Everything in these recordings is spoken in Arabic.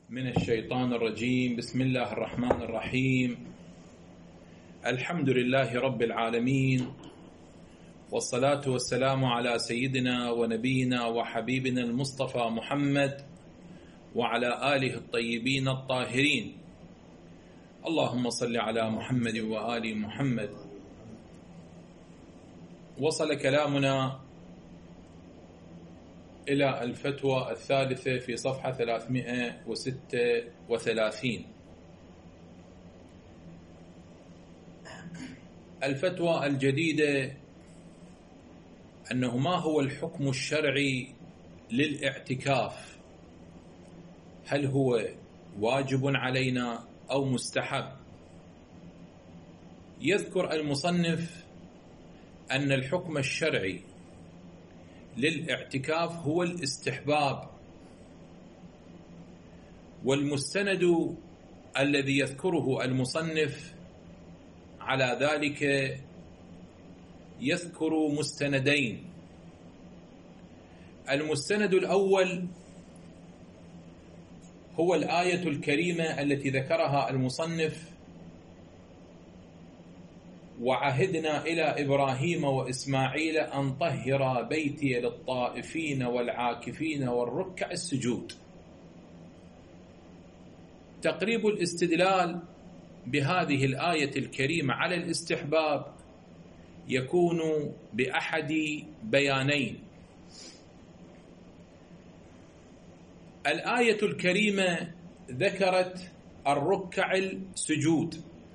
من الشيطان الرجيم. بسم الله الرحمن الرحيم. الحمد لله رب العالمين، والصلاة والسلام على سيدنا ونبينا وحبيبنا المصطفى محمد وعلى آله الطيبين الطاهرين. اللهم صل على محمد وآل محمد. وصل كلامنا إلى الفتوى الثالثة في صفحة 336. الفتوى الجديدة أنه ما هو الحكم الشرعي للاعتكاف؟ هل هو واجب علينا أو مستحب؟ يذكر المصنف أن الحكم الشرعي للاعتكاف هو الاستحباب، والمستند الذي يذكره المصنف على ذلك يذكر مستندين. المستند الأول هو الآية الكريمة التي ذكرها المصنف: وعهدنا إلى إبراهيم وإسماعيل أن طهر بيتي للطائفين والعاكفين والركع السجود. تقريب الاستدلال بهذه الآية الكريمة على الاستحباب يكون بأحد بيانين. الآية الكريمة ذكرت الركع السجود،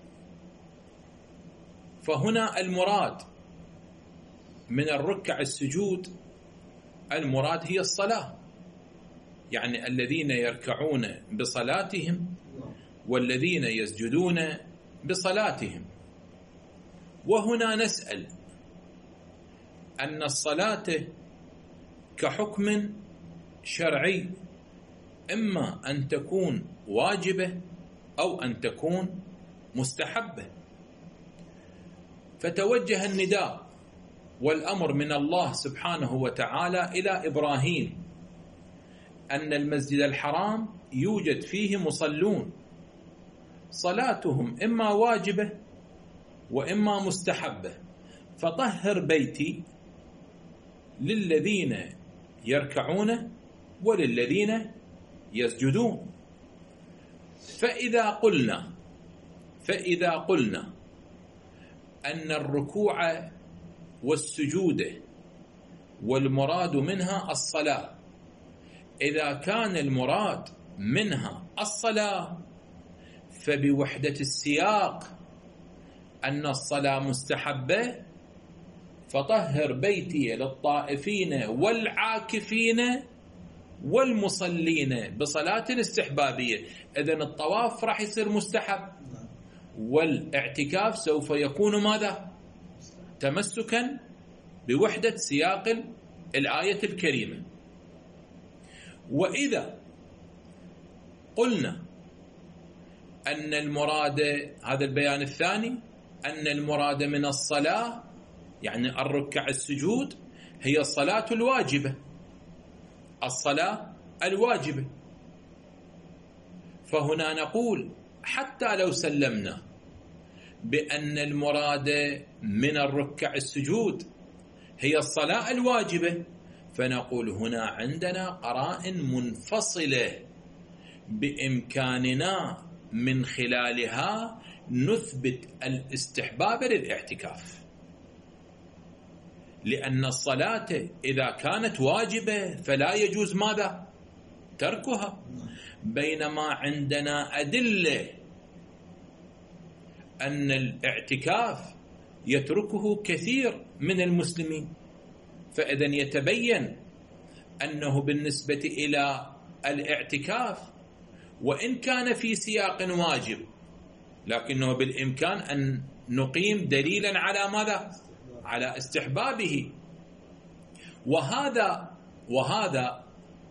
فهنا المراد من الركع السجود المراد هي الصلاة، يعني الذين يركعون بصلاتهم والذين يسجدون بصلاتهم. وهنا نسأل أن الصلاة كحكم شرعي إما أن تكون واجبة أو أن تكون مستحبة، فتوجه النداء والأمر من الله سبحانه وتعالى إلى إبراهيم أن المسجد الحرام يوجد فيه مصلون صلاتهم إما واجبة وإما مستحبة، فطهر بيتي للذين يركعون وللذين يسجدون. فإذا قلنا أن الركوع والسجود والمراد منها الصلاة، إذا كان المراد منها الصلاة فبوحدة السياق أن الصلاة مستحبة، فطهر بيتي للطائفين والعاكفين والمصلين بصلاة استحبابية. إذن الطواف راح يصير مستحب، والاعتكاف سوف يكون ماذا؟ تمسكا بوحدة سياق الآية الكريمة. وإذا قلنا أن المراد، هذا البيان الثاني، أن المراد من الصلاة يعني الركع السجود هي الصلاة الواجبة، الصلاة الواجبة، فهنا نقول حتى لو سلمنا بأن المراد من الركع السجود هي الصلاة الواجبة، فنقول هنا عندنا قرائن منفصلة بإمكاننا من خلالها نثبت الاستحباب للاعتكاف، لأن الصلاة إذا كانت واجبة فلا يجوز ماذا؟ تركها، بينما عندنا أدلة أن الاعتكاف يتركه كثير من المسلمين، فإذن يتبين أنه بالنسبة إلى الاعتكاف وإن كان في سياق واجب لكنه بالإمكان أن نقيم دليلا على ماذا؟ على استحبابه. وهذا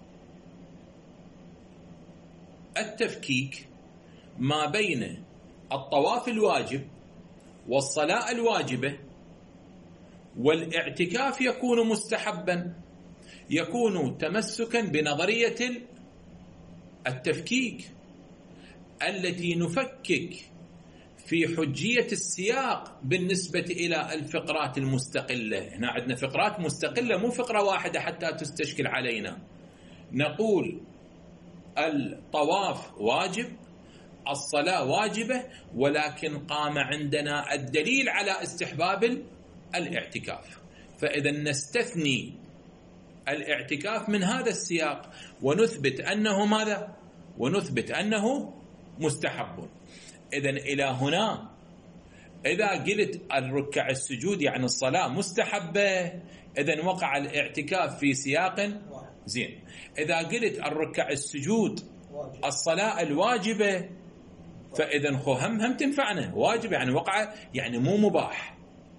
التفكيك ما بين الطواف الواجب والصلاة الواجبة والاعتكاف يكون مستحبا، يكون تمسكا بنظرية التفكيك التي نفكك في حجية السياق بالنسبة إلى الفقرات المستقلة. هنا عندنا فقرات مستقلة، مو فقرة واحدة حتى تستشكل علينا. نقول الطواف واجب، الصلاة واجبة، ولكن قام عندنا الدليل على استحباب الاعتكاف، فإذا نستثني الاعتكاف من هذا السياق ونثبت أنه ماذا؟ ونثبت أنه مستحب. إذن إلى هنا إذا قلت الركع السجود يعني الصلاة مستحبة، إذن وقع الاعتكاف في سياق زين. إذا قلت الركع السجود الصلاة الواجبة، فإذن هم تنفعنا واجب، يعني وقع يعني مو مباح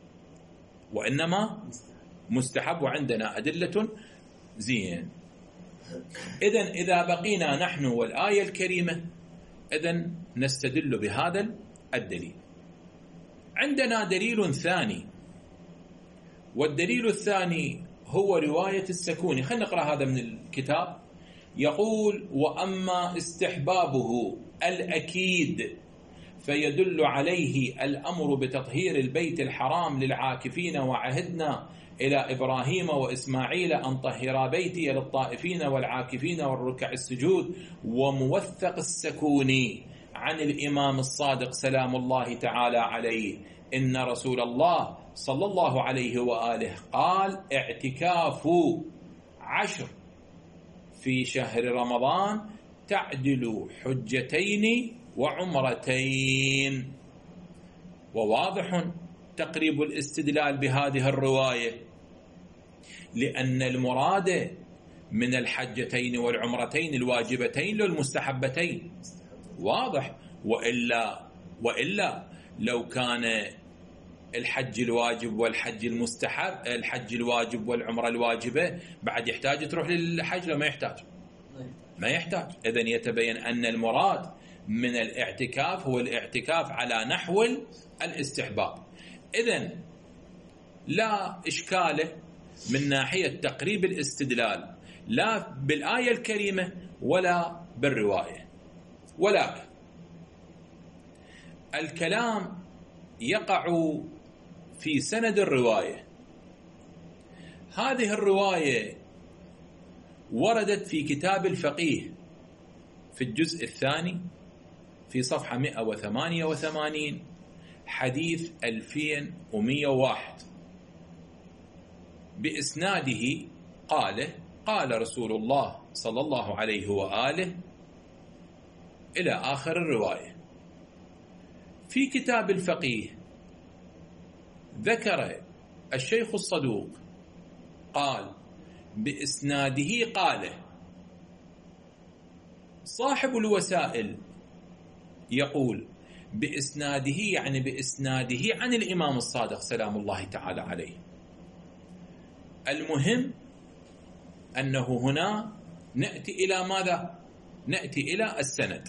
وإنما مستحب، وعندنا أدلة زين. إذن إذا بقينا نحن والآية الكريمة، إذن نستدل بهذا الدليل. عندنا دليل ثاني، والدليل الثاني هو رواية السكوني. خلينا نقرأ هذا من الكتاب. يقول: وأما استحبابه الأكيد فيدل عليه الأمر بتطهير البيت الحرام للعاكفين، وعهدنا إلى إبراهيم وإسماعيل أن طهرا بيتي للطائفين والعاكفين والركع السجود. وموثق السكوني عن الإمام الصادق سلام الله تعالى عليه إن رسول الله صلى الله عليه وآله قال: اعتكاف 10 في شهر رمضان تعدل حجتين وعمرتين. وواضح تقريب الاستدلال بهذه الرواية، لأن المراد من الحجتين والعمرتين الواجبتين للمستحبتين، واضح. وإلا لو كان الحج الواجب والحج المستحب، الحج الواجب والعمرة الواجبة، بعد يحتاج تروح للحج لو ما يحتاج؟ ما يحتاج. إذن يتبين أن المراد من الاعتكاف هو الاعتكاف على نحو الاستحباب. إذن لا إشكال من ناحية تقريب الاستدلال لا بالآية الكريمة ولا بالرواية، ولكن الكلام يقع في سند الرواية. هذه الرواية وردت في كتاب الفقيه في الجزء الثاني في صفحة 188 حديث 2101 بإسناده قال رسول الله صلى الله عليه وآله إلى آخر الرواية. في كتاب الفقيه ذكر الشيخ الصدوق قال بإسناده قال. صاحب الوسائل يقول بإسناده يعني بإسناده عن الإمام الصادق سلام الله تعالى عليه. المهم أنه هنا نأتي إلى ماذا؟ نأتي إلى السند.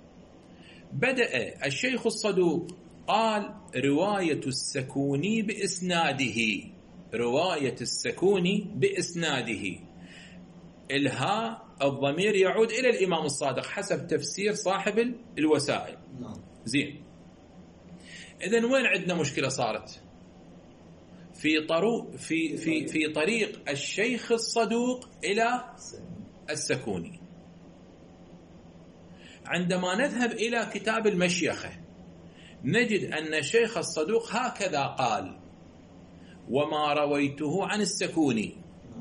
بدأ الشيخ الصدوق قال رواية السكوني بإسناده، رواية السكوني بإسناده. الهاء الضمير يعود إلى الإمام الصادق حسب تفسير صاحب الوسائل. زين. إذن وين عندنا مشكلة صارت؟ في طريق الشيخ الصدوق إلى السكوني. عندما نذهب إلى كتاب المشيخة نجد أن الشيخ الصدوق هكذا قال: وما رويته عن السكوني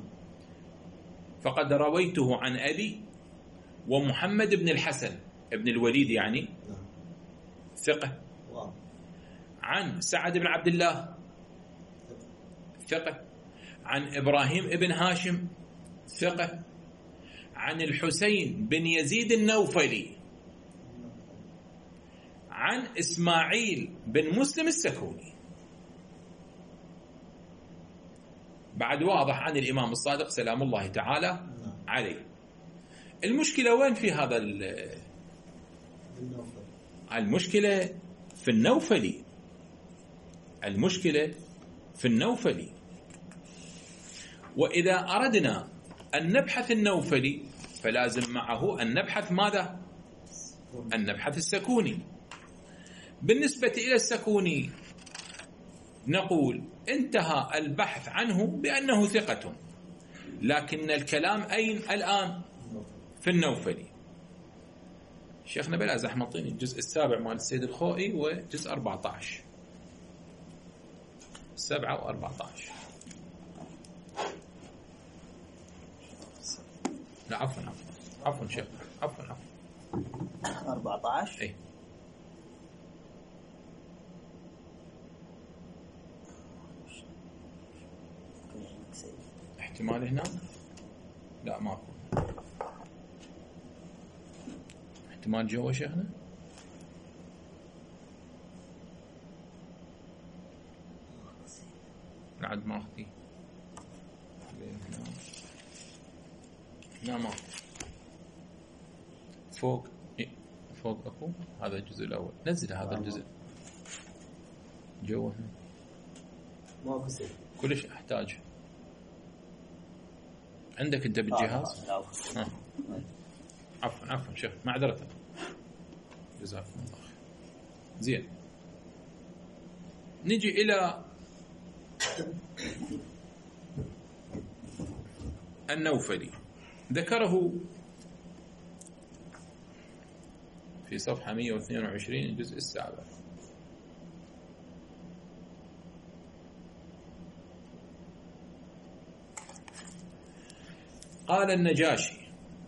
فقد رويته عن أبي ومحمد بن الحسن ابن الوليد يعني ثقة، عن سعد بن عبد الله ثقة، عن إبراهيم ابن هاشم ثقة، عن الحسين بن يزيد النوفلي، عن إسماعيل بن مسلم السكوني. بعد واضح عن الإمام الصادق سلام الله تعالى عليه. المشكلة وين في هذا المشكلة في النوفلي. المشكلة في النوفلي. وإذا أردنا أن نبحث النوفلي فلازم معه أن نبحث ماذا؟ أن نبحث السكوني. بالنسبة إلى السكوني نقول انتهى البحث عنه بأنه ثقة، لكن الكلام أين الآن؟ في النوفلي. شيخنا بلا زحمة طيني الجزء السابع مال السيد الخوئي وجزء 14 7 و14. لا عفوا شيخ، عفوا 14. اي احتمال هنا لا ماكو احتمال جوا شيخنا. بعد ما اخذي لا ماكو فوق اكو. هذا الجزء الاول، نزل هذا الجزء جوا هنا ماكو شيء كلش احتاج عندك انت بالجهاز. عفوا شيخ معذرة، جزاكم الله خير. زين، نجي إلى النوفلي. ذكره في صفحة 122 الجزء السابع. قال النجاشي: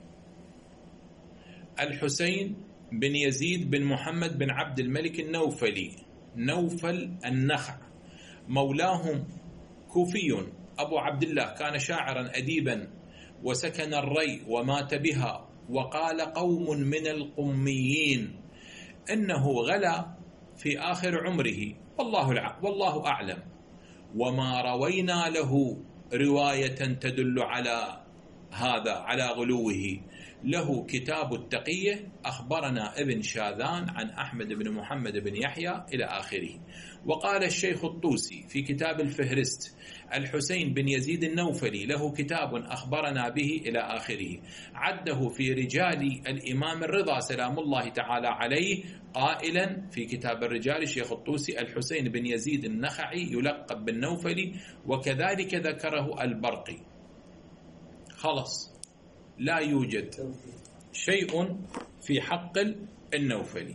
الحسين بن يزيد بن محمد بن عبد الملك النوفلي، نوفل النخع، مولاهم، كوفي أبو عبد الله، كان شاعرا أديبا وسكن الري ومات بها. وقال قوم من القميين إنه غلا في آخر عمره، والله أعلم، وما روينا له رواية تدل على هذا، على غلوه. له كتاب التقية، أخبرنا ابن شاذان عن أحمد بن محمد بن يحيى إلى آخره. وقال الشيخ الطوسي في كتاب الفهرست: الحسين بن يزيد النوفلي له كتاب أخبرنا به إلى آخره. عده في رجال الإمام الرضا سلام الله تعالى عليه، قائلا في كتاب الرجال الشيخ الطوسي: الحسين بن يزيد النخعي يلقب بالنوفلي، وكذلك ذكره البرقي. خلص، لا يوجد شيء في حق النوفلي.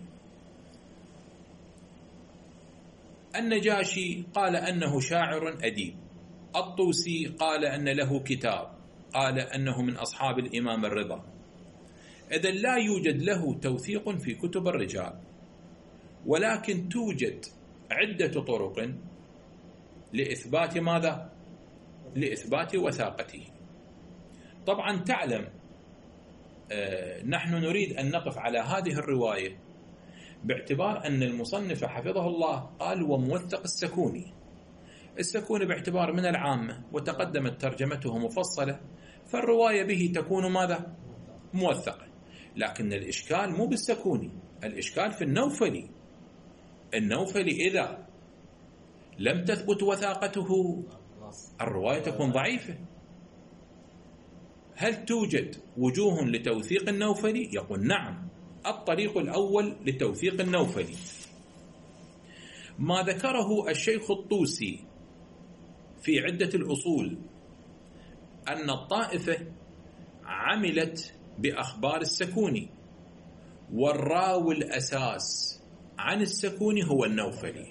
النجاشي قال أنه شاعر أديب، الطوسي قال أن له كتاب، قال أنه من أصحاب الإمام الرضا. إذن لا يوجد له توثيق في كتب الرجال، ولكن توجد عدة طرق لإثبات ماذا؟ لإثبات وثاقته. طبعا تعلم نحن نريد أن نقف على هذه الرواية باعتبار أن المصنف حفظه الله قال وموثق السكوني. السكوني باعتبار من العامة وتقدمت ترجمته مفصلة، فالرواية به تكون ماذا؟ موثقة. لكن الإشكال مو بالسكوني، الإشكال في النوفلي. النوفلي إذا لم تثبت وثاقته الرواية تكون ضعيفة. هل توجد وجوه لتوثيق النوفلي؟ يقول نعم. الطريق الأول لتوثيق النوفلي ما ذكره الشيخ الطوسي في عدة الأصول، أن الطائفة عملت بأخبار السكوني، والراوي الأساس عن السكوني هو النوفلي.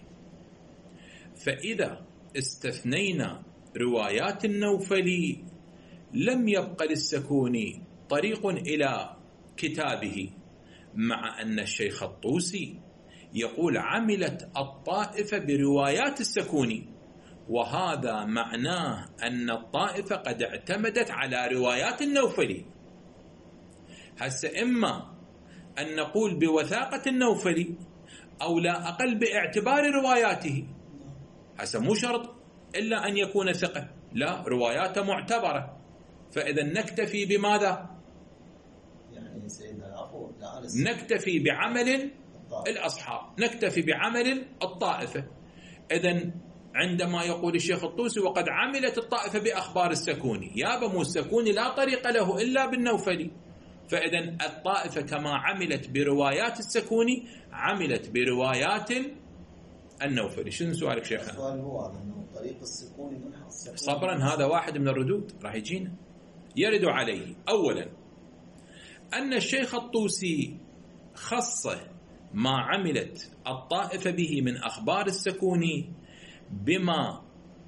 فإذا استثنينا روايات النوفلي لم يبق للسكوني طريق إلى كتابه، مع أن الشيخ الطوسي يقول عملت الطائفة بروايات السكوني، وهذا معناه أن الطائفة قد اعتمدت على روايات النوفلي. هسه إما أن نقول بوثاقة النوفلي أو لا أقل باعتبار رواياته. هسه مو شرط إلا أن يكون ثقة، لا، رواياته معتبرة. فإذا نكتفي بماذا؟ يعني سيدنا نكتفي بعمل الأصحاب، نكتفي بعمل الطائفة. إذن عندما يقول الشيخ الطوسي وقد عملت الطائفة بأخبار السكوني، يابا مو السكوني لا طريق له إلا بالنوفلي، فإذا الطائفة كما عملت بروايات السكوني عملت بروايات النوفلي. شنو سؤالك شيخنا؟ السؤال هو أنه طريق السكوني منها صبرا، هذا واحد من الردود راح يجينا. يرد عليه أولا أن الشيخ الطوسي خصه ما عملت الطائفة به من أخبار السكوني بما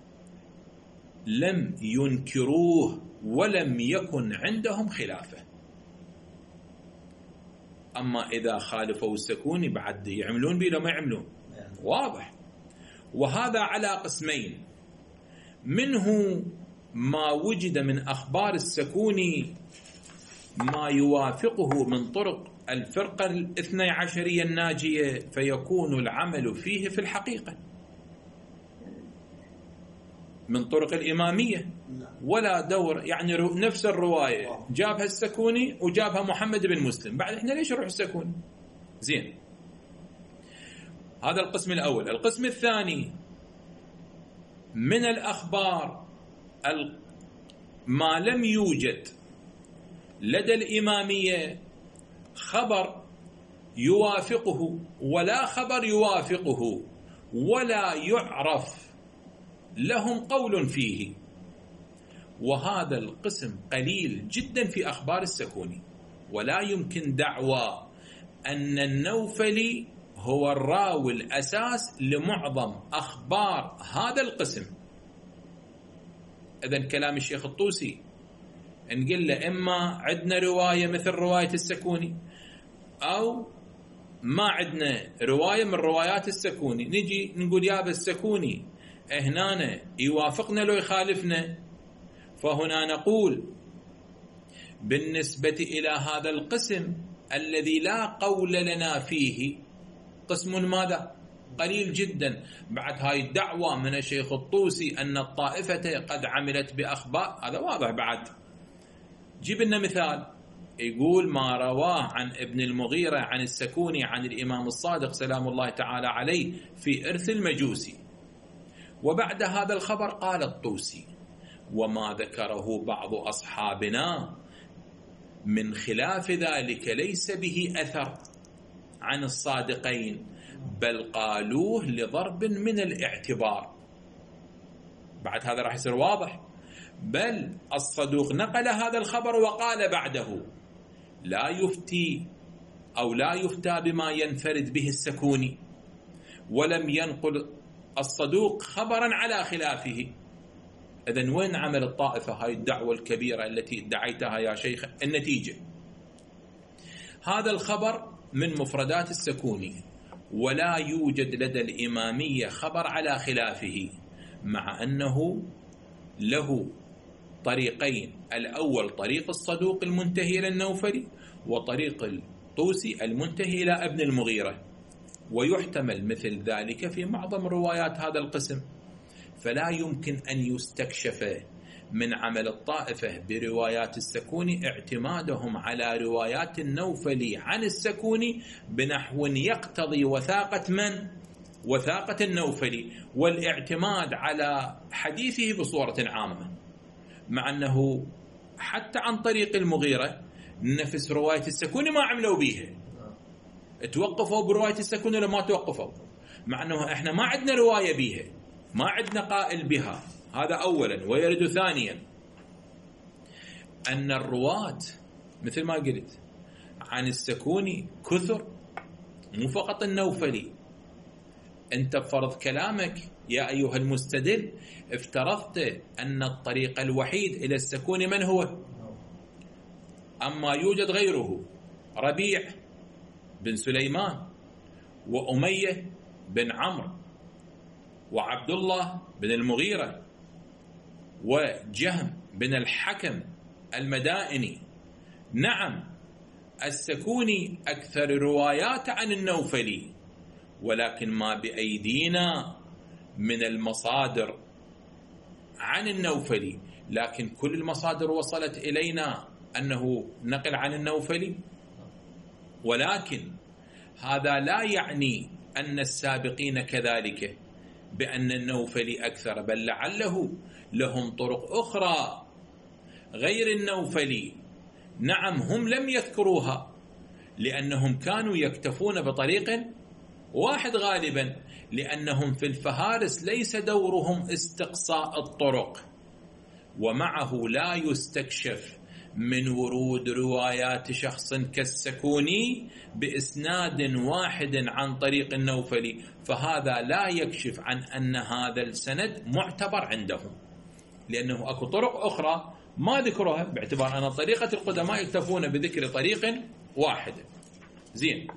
لم ينكروه ولم يكن عندهم خلافه. أما إذا خالفوا السكوني بعد يعملون به لو ما يعملون، واضح. وهذا على قسمين، منه ما وجد من أخبار السكوني ما يوافقه من طرق الفرقة الاثني عشرية الناجية فيكون العمل فيه في الحقيقة من طرق الإمامية ولا دور، يعني نفس الرواية جابها السكوني وجابها محمد بن مسلم، بعد احنا ليش نروح السكوني؟ زين، هذا القسم الأول. القسم الثاني من الأخبار ما لم يوجد لدى الإمامية خبر يوافقه ولا خبر يوافقه ولا يعرف لهم قول فيه، وهذا القسم قليل جدا في أخبار السكوني. ولا يمكن دعوى أن النوفلي هو الراوي الأساس لمعظم أخبار هذا القسم. إذن كلام الشيخ الطوسي نقول له إما عندنا رواية مثل رواية السكوني أو ما عندنا رواية من روايات السكوني. نجي نقول يا بالسكوني هنا يوافقنا لو يخالفنا، فهنا نقول بالنسبة إلى هذا القسم الذي لا قول لنا فيه قسم ماذا؟ قليل جدا. بعد هاي الدعوة من الشيخ الطوسي أن الطائفة قد عملت بأخبار، هذا واضح. بعد جيب لنا مثال، يقول ما رواه عن ابن المغيرة عن السكوني عن الإمام الصادق سلام الله تعالى عليه في إرث المجوسي. وبعد هذا الخبر قال الطوسي وما ذكره بعض أصحابنا من خلاف ذلك ليس به أثر عن الصادقين بل قالوه لضرب من الاعتبار. بعد هذا راح يصير واضح. بل الصدوق نقل هذا الخبر وقال بعده لا يفتي أو لا يفتى بما ينفرد به السكوني، ولم ينقل الصدوق خبرا على خلافه. إذن وين عمل الطائفة هاي الدعوة الكبيرة التي ادعيتها يا شيخ؟ النتيجة هذا الخبر من مفردات السكوني ولا يوجد لدى الإمامية خبر على خلافه، مع أنه له طريقين، الأول طريق الصدوق المنتهي إلى النوفلي وطريق الطوسي المنتهي إلى ابن المغيرة، ويحتمل مثل ذلك في معظم روايات هذا القسم. فلا يمكن أن يستكشف من عمل الطائفة بروايات السكوني اعتمادهم على روايات النوفلي عن السكوني بنحو يقتضي وثاقة من؟ وثاقة النوفلي، والاعتماد على حديثه بصورة عامة، مع أنه حتى عن طريق المغيرة نفس رواية السكوني ما عملوا بيها، توقفوا برواية السكوني لما توقفوا، مع أنه إحنا ما عندنا رواية بيها، ما عندنا قائل بها. هذا أولا. ويرد ثانيا أن الرواة مثل ما قلت عن السكوني كثر، مو فقط النوفلي. أنت بفرض كلامك يا أيها المستدل افترضت أن الطريق الوحيد إلى السكوني من هو؟ أما يوجد غيره، ربيع بن سليمان وأمية بن عمرو وعبد الله بن المغيرة وجهم بن الحكم المدائني. نعم السكوني أكثر روايات عن النوفلي، ولكن ما بأيدينا من المصادر عن النوفلي، لكن كل المصادر وصلت إلينا أنه نقل عن النوفلي. ولكن هذا لا يعني أن السابقين كذلك بأن النوفلي أكثر، بل لعله لهم طرق أخرى غير النوفلي نعم هم لم يذكروها لأنهم كانوا يكتفون بطريق واحد غالبا، لأنهم في الفهارس ليس دورهم استقصاء الطرق، ومعه لا يستكشف من ورود روايات شخص كالسكوني بإسناد واحد عن طريق النوفلي، فهذا لا يكشف عن أن هذا السند معتبر عندهم، لأنه أكو طرق أخرى ما ذكرها، باعتبار أن طريقة القدماء يكتفون بذكر طريق واحد. زين.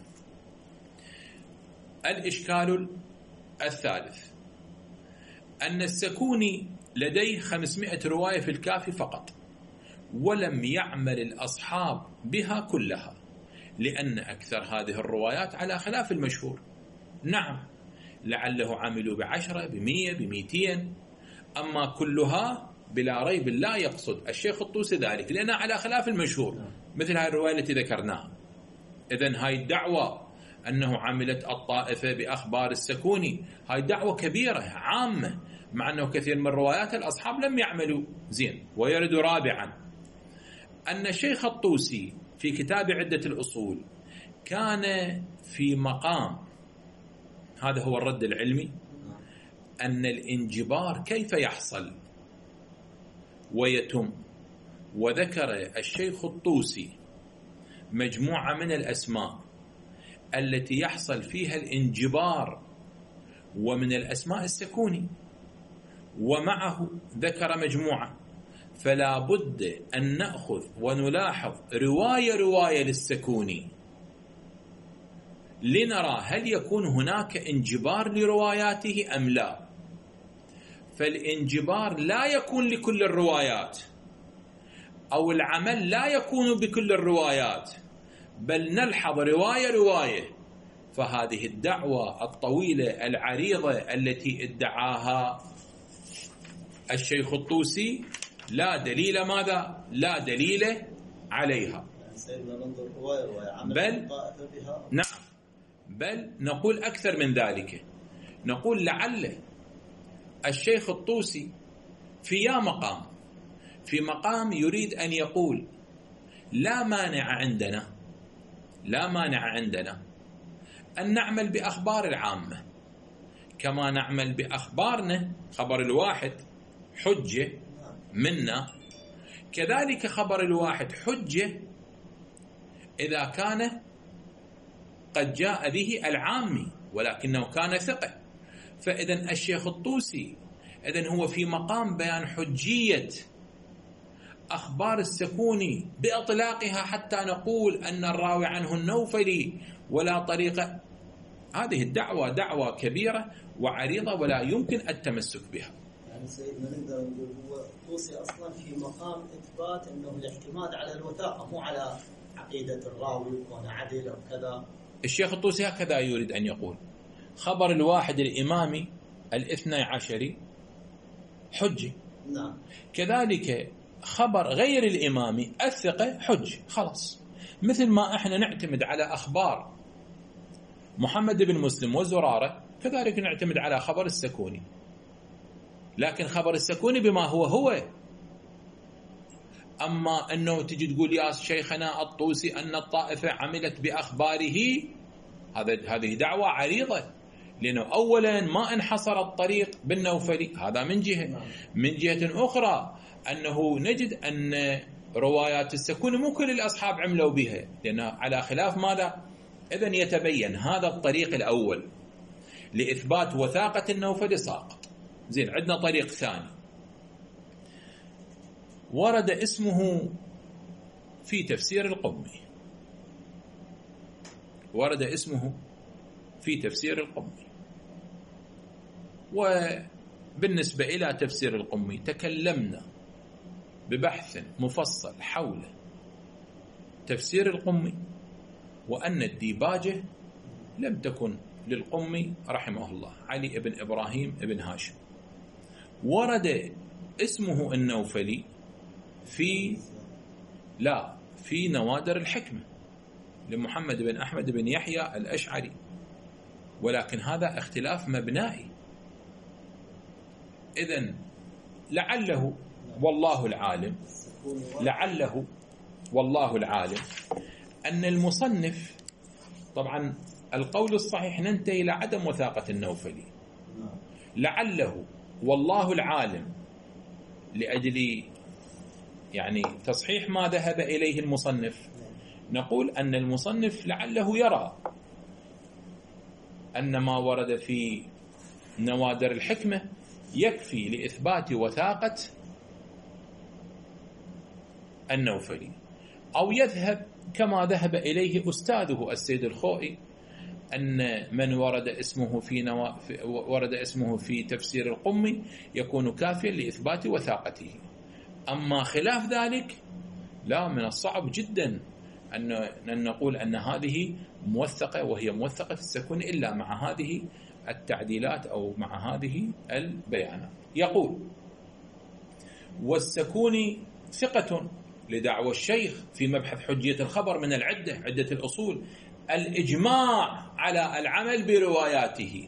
الإشكال الثالث أن السكوني لديه 500 رواية في الكافي فقط، ولم يعمل الأصحاب بها كلها، لأن أكثر هذه الروايات على خلاف المشهور. نعم لعله عملوا ب10 ب100 ب200، أما كلها بلا ريب لا يقصد الشيخ الطوسي ذلك، لأنها على خلاف المشهور مثل هذه الرواية التي ذكرناها. إذن هاي الدعوة أنه عملت الطائفة بأخبار السكوني هاي دعوة كبيرة عامة، مع أنه كثير من روايات الأصحاب لم يعملوا. زين. ويرد رابعا أن الشيخ الطوسي في كتاب عدة الأصول كان في مقام، هذا هو الرد العلمي، أن الانجبار كيف يحصل ويتم، وذكر الشيخ الطوسي مجموعة من الأسماء التي يحصل فيها الانجبار، ومن الأسماء السكوني، ومعه ذكر مجموعة، فلا بد أن نأخذ ونلاحظ رواية للسكوني لنرى هل يكون هناك انجبار لرواياته أم لا. فالانجبار لا يكون لكل الروايات، أو العمل لا يكون بكل الروايات، بل نلحظ رواية. فهذه الدعوة الطويلة العريضة التي ادعاها الشيخ الطوسي لا دليل ماذا؟ لا دليل عليها. بل نعم، بل نقول أكثر من ذلك، نقول لعل الشيخ الطوسي في مقام يريد أن يقول لا مانع عندنا أن نعمل بأخبار العامة كما نعمل بأخبارنا. خبر الواحد حجة منا، كذلك خبر الواحد حجة إذا كان قد جاء به العامي ولكنه كان ثقة. فإذن الشيخ الطوسي إذن هو في مقام بيان حجية أخبار السكوني بإطلاقها حتى نقول أن الراوي عنه النوفلي ولا طريقة. هذه الدعوة دعوة كبيرة وعريضة ولا يمكن التمسك بها. يعني سيدنا نقدر نقول هو طوسي أصلا في مقام إثبات أنه الاعتماد على الوثاقة مو على عقيدة الراوي وكون عدل أو كذا. الشيخ الطوسي هكذا يريد أن يقول خبر الواحد الإمامي 12 حجة. نعم. كذلك خبر غير الإمامي الثقة حجة، خلاص. مثل ما احنا نعتمد على أخبار محمد بن مسلم وزرارة، كذلك نعتمد على خبر السكوني، لكن خبر السكوني بما هو. أما أنه تجي تقول يا شيخنا الطوسي أن الطائفة عملت بأخباره، هذه دعوة عريضة، لأنه أولا ما انحصر الطريق بالنوفلي، هذا من جهة. من جهة أخرى أنه نجد أن روايات السكوني مو كل الأصحاب عملوا بها، لأنه على خلاف ماذا؟ إذن يتبين هذا الطريق الأول لإثبات وثاقة النوفلي ساقط. زين. عندنا طريق ثاني ورد اسمه في تفسير القمي، وبالنسبة إلى تفسير القمي تكلمنا ببحث مفصل حول تفسير القمي، وأن الديباجة لم تكن للقمي رحمه الله، علي بن إبراهيم بن هاشم. ورد اسمه النوفلي في نوادر الحكمة لمحمد بن أحمد بن يحيى الأشعري، ولكن هذا اختلاف مبنائي. إذن لعله والله العالم، لعله والله العالم أن المصنف، طبعا القول الصحيح ننتهي إلى عدم وثاقة النوفلي، لعله والله العالم لأجل يعني تصحيح ما ذهب إليه المصنف، نقول أن المصنف لعله يرى أن ما ورد في نوادر الحكمة يكفي لإثبات وثاقة النوفلي، أو يذهب كما ذهب إليه أستاذه السيد الخوئي، أن من ورد اسمه في تفسير القمي يكون كافيا لإثبات وثاقته. أما خلاف ذلك لا، من الصعب جدا أن نقول أن هذه موثقة، وهي موثقة في السكون إلا مع هذه التعديلات أو مع هذه البيانات. يقول: والسكوني ثقة لدعوى الشيخ في مبحث حجية الخبر من عدة الأصول الإجماع على العمل برواياته.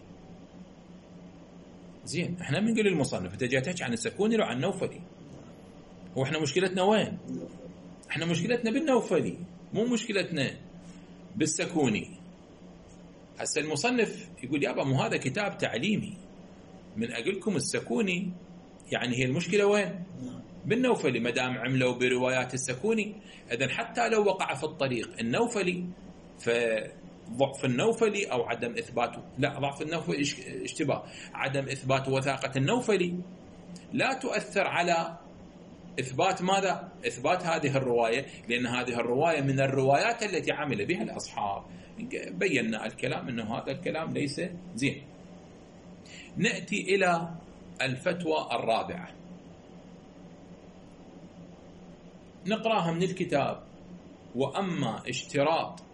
زين، احنا بنقول للمصنف انت جاي تحكي عن السكوني وعن النوفلي، هو احنا مشكلتنا وين؟ احنا مشكلتنا بالنوفلي، مو مشكلتنا بالسكوني. هسه المصنف يقول يابا مو هذا كتاب تعليمي، من أقولكم السكوني يعني هي المشكلة وين؟ بالنوفلي. ما دام عملوا بروايات السكوني، إذن حتى لو وقع في الطريق النوفلي فضعف النوفلي أو عدم إثباته، لا، ضعف النوفلي اشتباه، عدم إثبات وثاقة النوفلي لا تؤثر على إثبات ماذا؟ إثبات هذه الرواية، لأن هذه الرواية من الروايات التي عمل بها الأصحاب. بينا الكلام أنه هذا الكلام ليس زين. نأتي إلى الفتوى الرابعة، نقراها من الكتاب. وأما اشتراط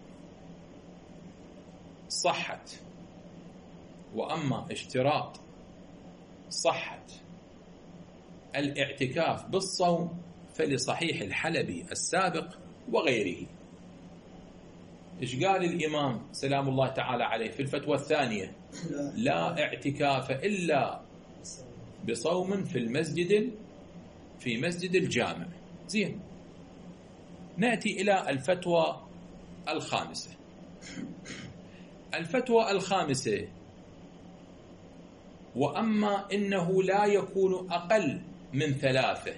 صحة الاعتكاف بالصوم فلصحيح الحلبي السابق وغيره. إيش قال الإمام سلام الله تعالى عليه في الفتوى الثانية؟ لا اعتكاف إلا بصوم في مسجد الجامع. زين، نأتي إلى الفتوى الخامسة. الفتوى الخامسة: وأما إنه لا يكون أقل من 3،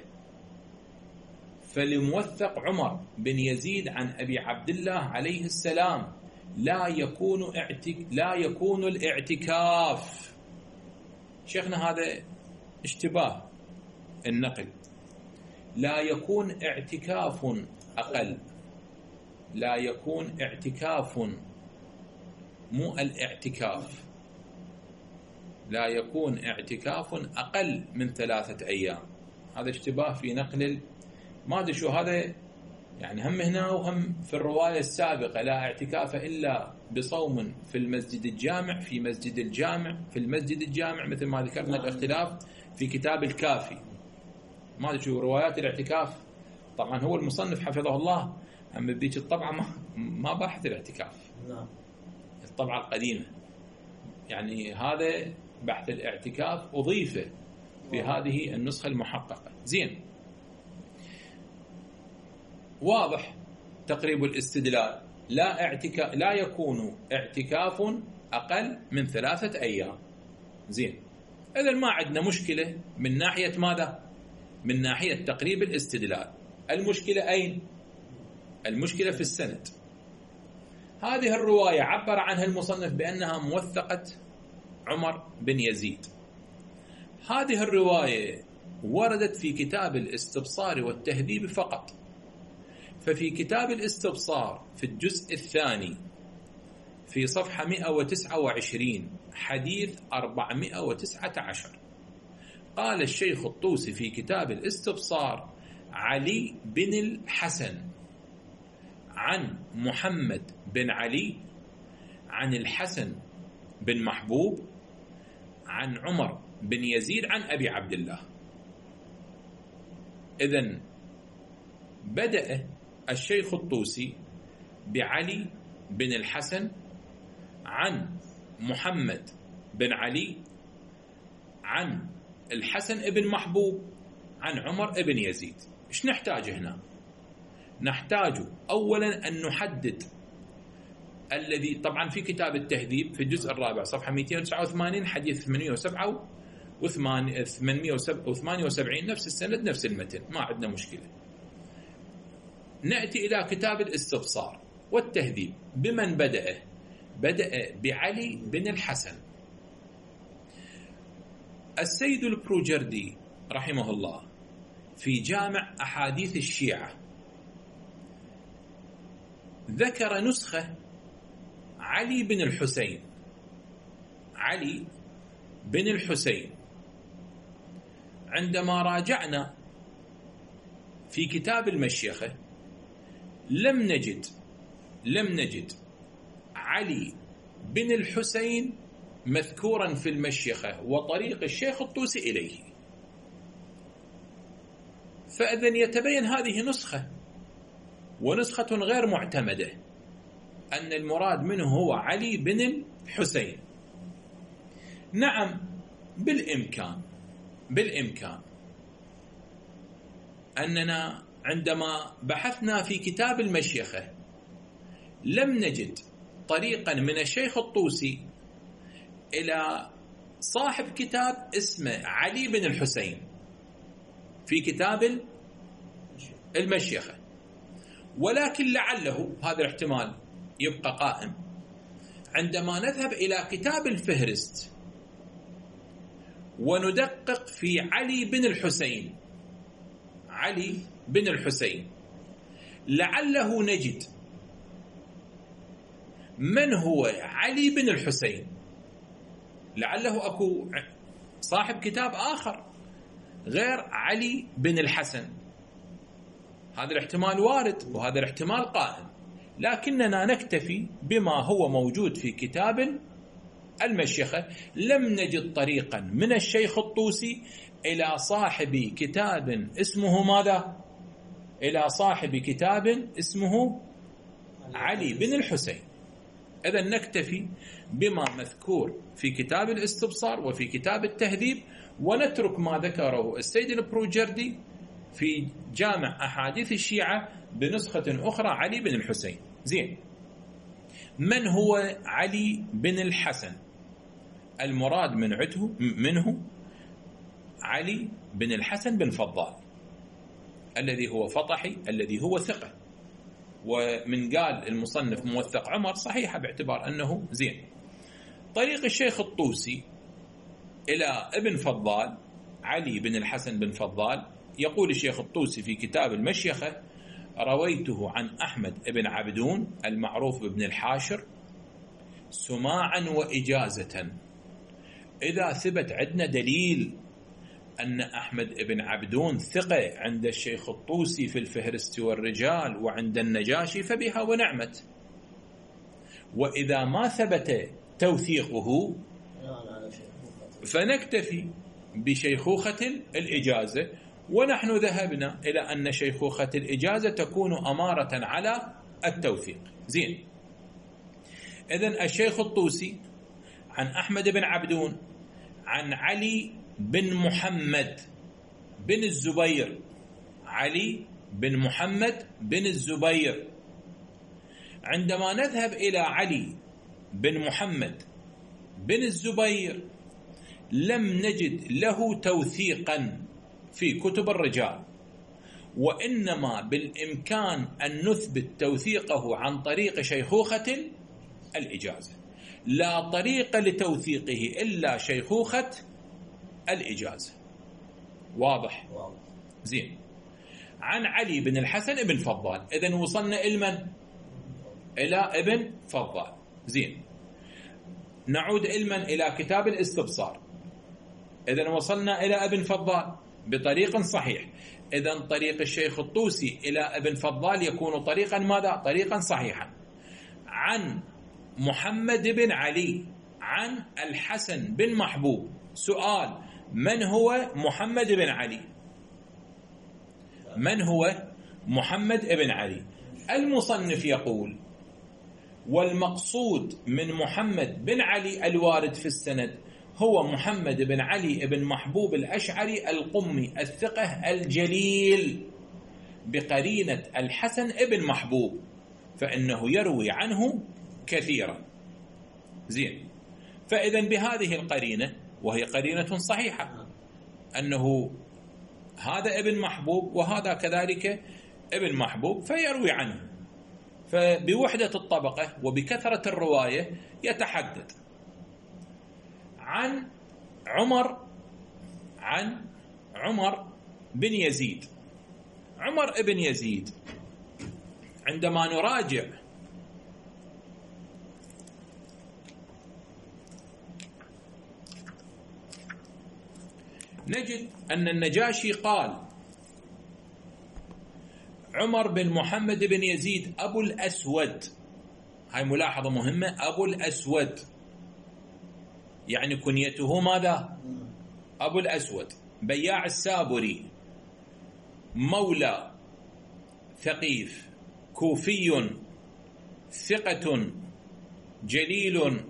فلموثق عمر بن يزيد عن أبي عبد الله عليه السلام لا يكون الاعتكاف. شيخنا هذا اشتباه النقل، لا يكون اعتكاف أقل، لا يكون اعتكاف، مو الاعتكاف، لا يكون اعتكاف أقل من 3 أيام. هذا اشتباه في نقل ما أدري شو هذا، يعني هم هنا وهم في الرواية السابقة لا اعتكاف إلا بصوم في المسجد الجامع، في المسجد الجامع مثل ما ذكرنا الاختلاف في كتاب الكافي. ما أدري شو روايات الاعتكاف. طبعا هو المصنف حفظه الله هم بديك الطبعة ما باحث الاعتكاف، الطبعة القديمة، يعني هذا بحث الاعتكاف أضيف في هذه النسخة المحققة. زين، واضح تقريب الاستدلال. لا يكون اعتكاف أقل من 3 أيام. زين، إذن ما عندنا مشكلة من ناحية ماذا؟ من ناحية تقريب الاستدلال. المشكلة أين؟ المشكلة في السند. هذه الرواية عبر عنها المصنف بأنها موثقة عمر بن يزيد. هذه الرواية وردت في كتاب الاستبصار والتهذيب فقط. ففي كتاب الاستبصار في الجزء الثاني في صفحة 129 حديث 419 قال الشيخ الطوسي في كتاب الاستبصار: علي بن الحسن عن محمد بن علي عن الحسن بن محبوب عن عمر بن يزيد عن أبي عبد الله. إذن بدأ الشيخ الطوسي بعلي بن الحسن عن محمد بن علي عن الحسن بن محبوب عن عمر بن يزيد. إيش نحتاج هنا؟ نحتاج أولا أن نحدد الذي طبعا في كتاب التهذيب في الجزء الرابع صفحة 289 حديث 878 نفس السند نفس المتن، ما عندنا مشكلة. نأتي إلى كتاب الاستبصار والتهذيب. بمن بدأ بعلي بن الحسن. السيد البروجردي رحمه الله في جامع أحاديث الشيعة ذكر نسخة علي بن الحسين. عندما راجعنا في كتاب المشيخة لم نجد علي بن الحسين مذكورا في المشيخة وطريق الشيخ الطوسي إليه. فإذن يتبين هذه نسخة ونسخة غير معتمدة، أن المراد منه هو علي بن الحسين. نعم، بالإمكان أننا عندما بحثنا في كتاب المشيخة لم نجد طريقا من الشيخ الطوسي إلى صاحب كتاب اسمه علي بن الحسين في كتاب المشيخة، ولكن لعله هذا الاحتمال يبقى قائم عندما نذهب إلى كتاب الفهرست وندقق في علي بن الحسين لعله نجد من هو علي بن الحسين. لعله أكو صاحب كتاب آخر غير علي بن الحسن. هذا الاحتمال وارد وهذا الاحتمال قائم، لكننا نكتفي بما هو موجود في كتاب المشيخة. لم نجد طريقا من الشيخ الطوسي إلى صاحب كتاب اسمه ماذا؟ إلى صاحب كتاب اسمه علي بن الحسين. إذن نكتفي بما مذكور في كتاب الاستبصار وفي كتاب التهذيب، ونترك ما ذكره السيد البروجردي في جامع أحاديث الشيعة بنسخة أخرى علي بن الحسين. زين، من هو علي بن الحسن؟ المراد منه علي بن الحسن بن فضال، الذي هو فطحي، الذي هو ثقة، ومن قال المصنف موثق عمر صحيحة باعتبار أنه زين. طريق الشيخ الطوسي إلى ابن فضال علي بن الحسن بن فضال، يقول الشيخ الطوسي في كتاب المشيخة: رويته عن أحمد بن عبدون المعروف بابن الحاشر سماعا وإجازة. إذا ثبت عندنا دليل أن أحمد بن عبدون ثقة عند الشيخ الطوسي في الفهرست والرجال وعند النجاشي فبها ونعمت. وإذا ما ثبت توثيقه فنكتفي بشيخوخة الإجازة، ونحن ذهبنا إلى أن شيخوخة الإجازة تكون أمارة على التوثيق. زين، إذن الشيخ الطوسي عن أحمد بن عبدون عن علي بن محمد بن الزبير، علي بن محمد بن الزبير. عندما نذهب إلى علي بن محمد بن الزبير لم نجد له توثيقا في كتب الرجال، وإنما بالإمكان أن نثبت توثيقه عن طريق شيخوخة الإجازة. لا طريق لتوثيقه إلا شيخوخة الإجازة. واضح؟ زين. عن علي بن الحسن بن فضال، إذن وصلنا إلى ابن فضال. زين، نعود إلى كتاب الاستبصار. إذن وصلنا إلى ابن فضال بطريق صحيح. إذن طريق الشيخ الطوسي إلى ابن فضال يكون طريقا ماذا؟ طريقا صحيحا. عن محمد بن علي عن الحسن بن محبوب. سؤال: من هو محمد بن علي؟ من هو محمد بن علي؟ المصنف يقول: والمقصود من محمد بن علي الوارد في السند هو محمد بن علي بن محبوب الأشعري القمي الثقة الجليل، بقرينة الحسن ابن محبوب، فإنه يروي عنه كثيرا. زين، فإذا بهذه القرينة، وهي قرينة صحيحة، أنه هذا ابن محبوب وهذا كذلك ابن محبوب، فيروي عنه، فبوحدة الطبقة وبكثرة الرواية يتحدد. عن عمر بن يزيد. عمر بن يزيد عندما نراجع نجد أن النجاشي قال: عمر بن محمد بن يزيد أبو الأسود. هاي ملاحظة مهمة، أبو الأسود، يعني كنيته ماذا؟ أبو الأسود، بياع السابري، مولى ثقيف، كوفي، ثقة جليل،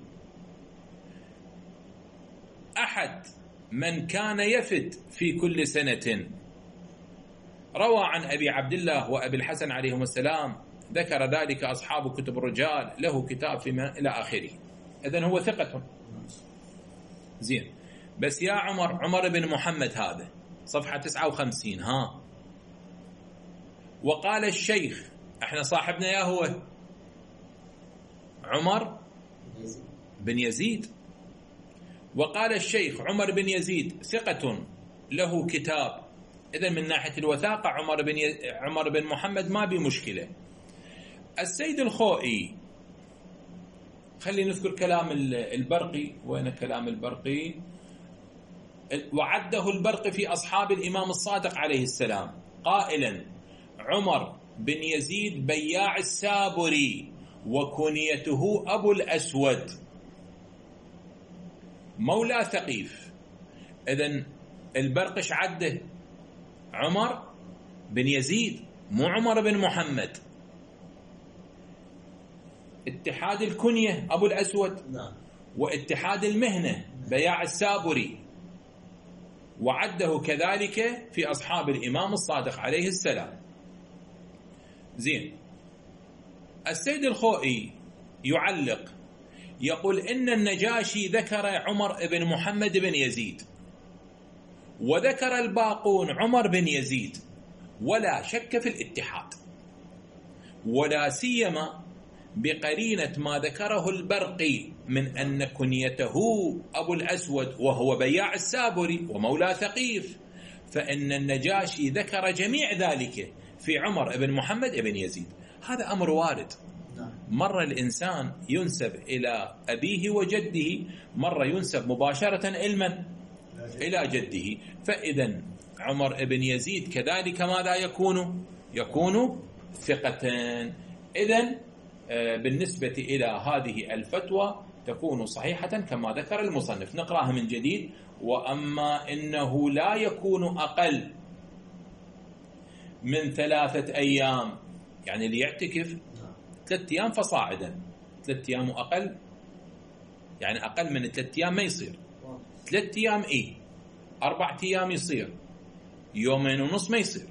أحد من كان يفد في كل سنة. روى عن أبي عبد الله وأبي الحسن عليهم السلام، ذكر ذلك أصحاب كتب الرجال، له كتاب فيما إلى آخره. إذن هو ثقة. زين، بس يا عمر بن محمد هذا صفحة 59. وقال الشيخ، احنا صاحبنا يا هو عمر بن يزيد. وقال الشيخ عمر بن يزيد ثقة له كتاب. إذن من ناحية الوثاقة عمر بن محمد ما بمشكلة. السيد الخوئي، خلي نذكر كلام البرقي. وين كلام البرقي؟ وعده البرقي في أصحاب الإمام الصادق عليه السلام قائلا: عمر بن يزيد بياع السابري، وكنيته أبو الأسود، مولى ثقيف. إذن البرقش عده عمر بن يزيد، مو عمر بن محمد. اتحاد الكنية أبو الأسود، واتحاد المهنة بياع السابري، وعده كذلك في أصحاب الإمام الصادق عليه السلام. زين، السيد الخوئي يعلق يقول إن النجاشي ذكر عمر بن محمد بن يزيد، وذكر الباقون عمر بن يزيد، ولا شك في الاتحاد، ولا سيما بقرينة ما ذكره البرقي من أن كنيته أبو الأسود وهو بياع السابري ومولى ثقيف، فإن النجاشي ذكر جميع ذلك في عمر بن محمد بن يزيد. هذا أمر وارد. مرة الإنسان ينسب إلى أبيه وجده، مرة ينسب مباشرة إلى جده. فإذا عمر بن يزيد كذلك ماذا يكون ثقة. إذن بالنسبة إلى هذه الفتوى تكون صحيحة كما ذكر المصنف. نقرأها من جديد: وأما إنه لا يكون أقل من 3 أيام، يعني اللي يعتكف 3 أيام فصاعدا. 3 أيام أقل، يعني أقل من 3 أيام ما يصير. 3 أيام 4 أيام يصير، 2.5 ما يصير.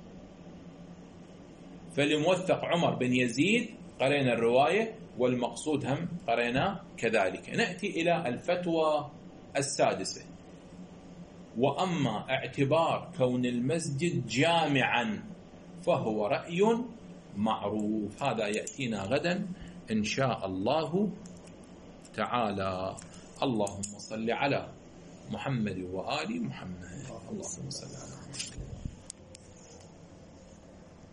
فالموثق عمر بن يزيد قرينا الرواية، والمقصود هم قرينا كذلك. نأتي إلى الفتوى السادسة: وأما اعتبار كون المسجد جامعا فهو رأي معروف. هذا يأتينا غدا إن شاء الله تعالى. اللهم صل على محمد وآل محمد. اللهم صل على محمد.